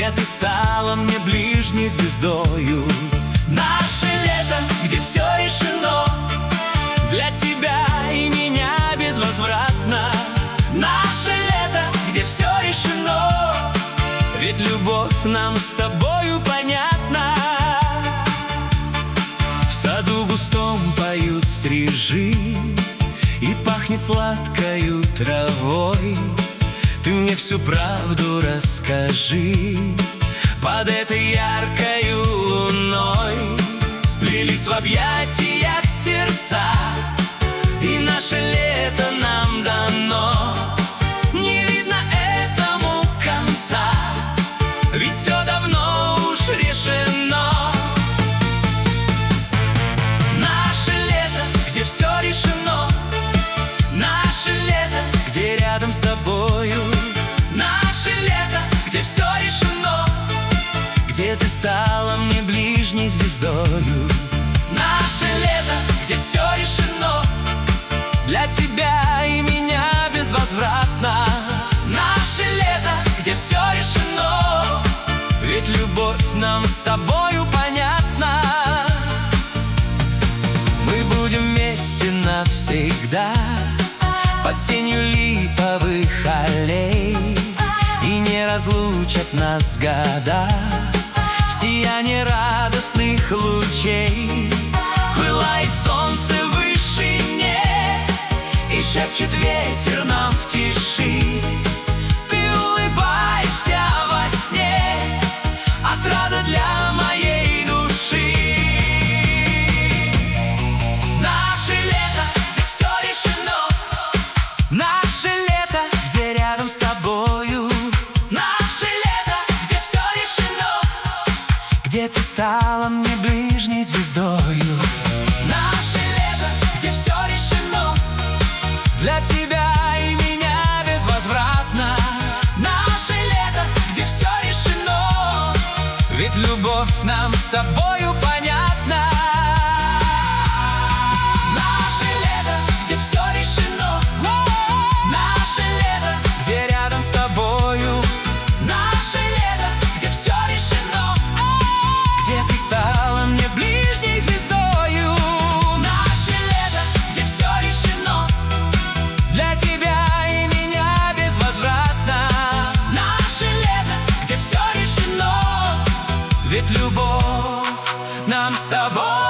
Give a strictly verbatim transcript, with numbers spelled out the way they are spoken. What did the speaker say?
где ты стала мне ближней звездою. Наше лето, где все решено, для тебя и меня безвозвратно. Наше лето, где все решено, ведь любовь нам с тобою понятна. В саду густом поют стрижи, и пахнет сладкою травой. Ты мне всю правду расскажи под этой яркою луной. Сплелись в объятиях сердца, и наше лето нам дано. Не видно этому конца, ведь все давно уж решено. Наше лето, где все решено, наше лето, где рядом с тобою. Наше лето, где все решено, где ты стала мне ближней звездою. Наше лето, где все решено, для тебя и меня безвозвратно. Наше лето, где все решено, ведь любовь нам с тобою понятна. Мы будем вместе навсегда под сенью липовых аллей, и не разлучат нас года в сиянии радостных лучей. Пылает солнце в вышине, и шепчет ветер нам в тиши. Ты улыбаешься во сне, отрада для моей души. Наше лето, где все решено, наше лето, где рядом с тобою. Наше лето, где все решено, где ты стала мне ближней звездою. Наше лето, где все решено, для тебя и меня безвозвратно. Наше лето, где все решено, ведь любовь нам с тобою понятна. Наше лето, где все решено, наше лето, где рядом с тобою. Наше лето, где все решено, где ты стала мне ближней звездою. Наше лето, где все решено, для тебя и меня безвозвратно. Наше лето, где все решено, ведь любовь нам с тобой